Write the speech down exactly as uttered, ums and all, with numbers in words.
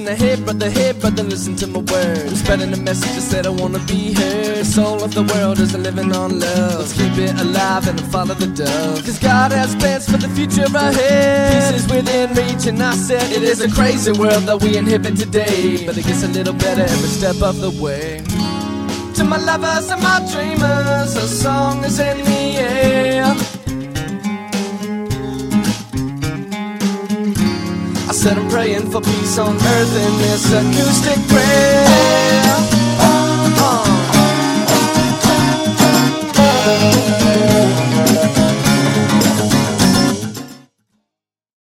in the head, brother, head, brother, listen to my words. Spreading the message that said I wanna be heard. Soul of the world is living on love. Let's keep it alive and follow the dove. Cause God has plans for the future ahead. Peace is within reach, and I said it is a crazy world that we inhabit today. But it gets a little better every step of the way. To my lovers and my dreamers, a song is in the air. I said I'm praying for peace on earth in this acoustic prayer.